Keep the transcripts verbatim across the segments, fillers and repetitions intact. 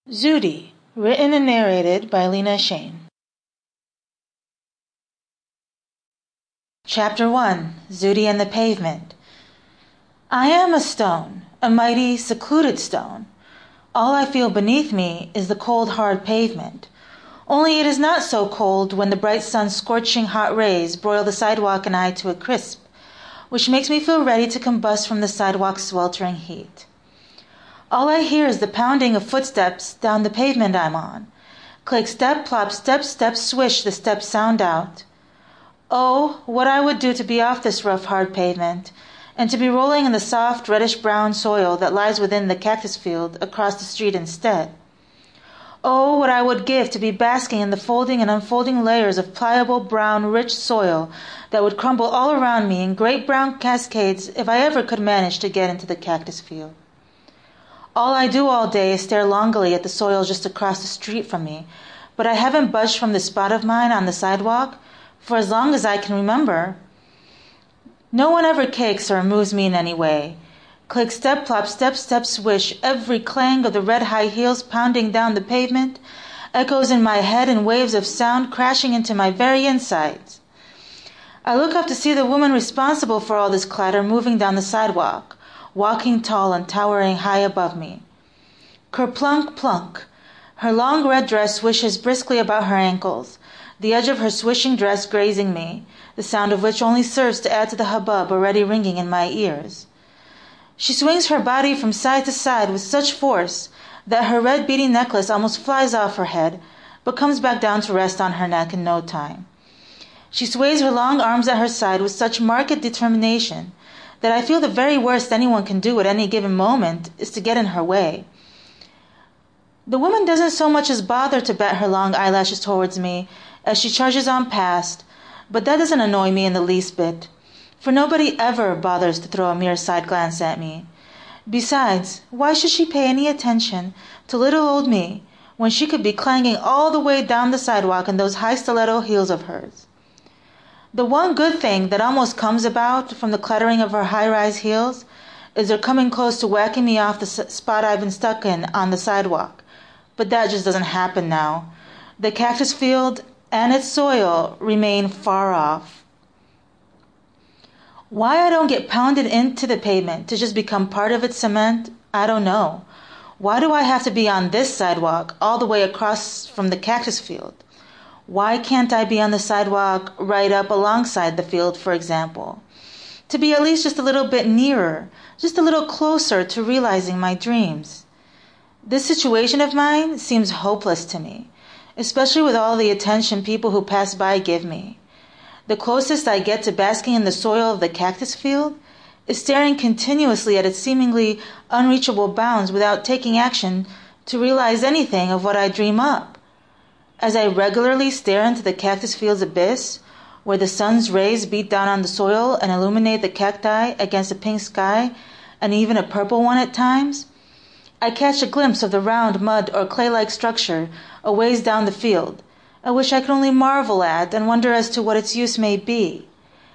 Zudi, written and narrated by Lena Shane. Chapter one. Zudi and the Pavement. I am a stone, a mighty, secluded stone. All I feel beneath me is the cold, hard pavement. Only it is not so cold when the bright sun's scorching hot rays broil the sidewalk and I to a crisp, which makes me feel ready to combust from the sidewalk's sweltering heat. All I hear is the pounding of footsteps down the pavement I'm on. Click, step, plop, step, step, swish, the steps sound out. Oh, what I would do to be off this rough, hard pavement, and to be rolling in the soft, reddish-brown soil that lies within the cactus field across the street instead. Oh, what I would give to be basking in the folding and unfolding layers of pliable, brown, rich soil that would crumble all around me in great brown cascades if I ever could manage to get into the cactus field. All I do all day is stare longingly at the soil just across the street from me, but I haven't budged from this spot of mine on the sidewalk for as long as I can remember. No one ever kicks or moves me in any way. Click, step, plop, step, step, swish, every clang of the red high heels pounding down the pavement echoes in my head in waves of sound crashing into my very insides. I look up to see the woman responsible for all this clatter moving down the sidewalk, walking tall and towering high above me. Kerplunk, plunk. Her long red dress swishes briskly about her ankles, the edge of her swishing dress grazing me, the sound of which only serves to add to the hubbub already ringing in my ears. She swings her body from side to side with such force that her red beading necklace almost flies off her head, but comes back down to rest on her neck in no time. She sways her long arms at her side with such marked determination that I feel the very worst anyone can do at any given moment is to get in her way. The woman doesn't so much as bother to bat her long eyelashes towards me as she charges on past, but that doesn't annoy me in the least bit, for nobody ever bothers to throw a mere side glance at me. Besides, why should she pay any attention to little old me when she could be clanging all the way down the sidewalk in those high stiletto heels of hers? The one good thing that almost comes about from the clattering of her high-rise heels is her coming close to whacking me off the spot I've been stuck in on the sidewalk. But that just doesn't happen now. The cactus field and its soil remain far off. Why I don't get pounded into the pavement to just become part of its cement, I don't know. Why do I have to be on this sidewalk all the way across from the cactus field? Why can't I be on the sidewalk right up alongside the field, for example? To be at least just a little bit nearer, just a little closer to realizing my dreams. This situation of mine seems hopeless to me, especially with all the attention people who pass by give me. The closest I get to basking in the soil of the cactus field is staring continuously at its seemingly unreachable bounds without taking action to realize anything of what I dream up. As I regularly stare into the cactus field's abyss, where the sun's rays beat down on the soil and illuminate the cacti against a pink sky and even a purple one at times, I catch a glimpse of the round mud or clay-like structure a ways down the field, at which I can only marvel at and wonder as to what its use may be.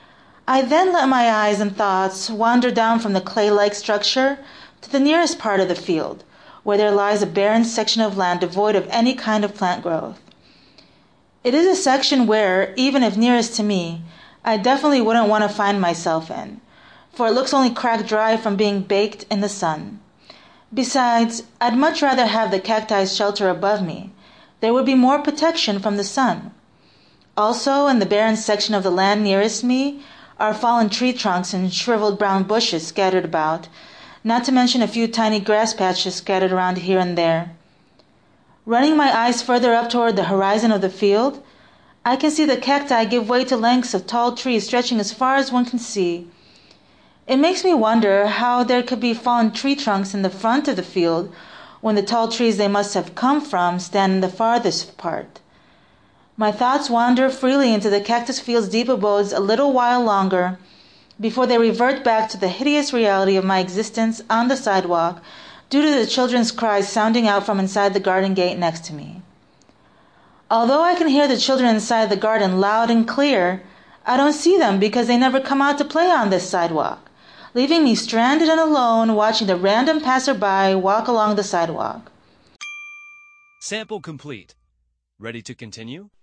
I then let my eyes and thoughts wander down from the clay-like structure to the nearest part of the field, where there lies a barren section of land devoid of any kind of plant growth. It is a section where, even if nearest to me, I definitely wouldn't want to find myself in, for it looks only cracked dry from being baked in the sun. Besides, I'd much rather have the cacti's shelter above me. There would be more protection from the sun. Also, in the barren section of the land nearest me are fallen tree trunks and shriveled brown bushes scattered about, not to mention a few tiny grass patches scattered around here and there. Running my eyes further up toward the horizon of the field, I can see the cacti give way to lengths of tall trees stretching as far as one can see. It makes me wonder how there could be fallen tree trunks in the front of the field when the tall trees they must have come from stand in the farthest part. My thoughts wander freely into the cactus field's deep abodes a little while longer before they revert back to the hideous reality of my existence on the sidewalk due to the children's cries sounding out from inside the garden gate next to me. Although I can hear the children inside the garden loud and clear, I don't see them because they never come out to play on this sidewalk, leaving me stranded and alone watching the random passerby walk along the sidewalk. Sample complete. Ready to continue?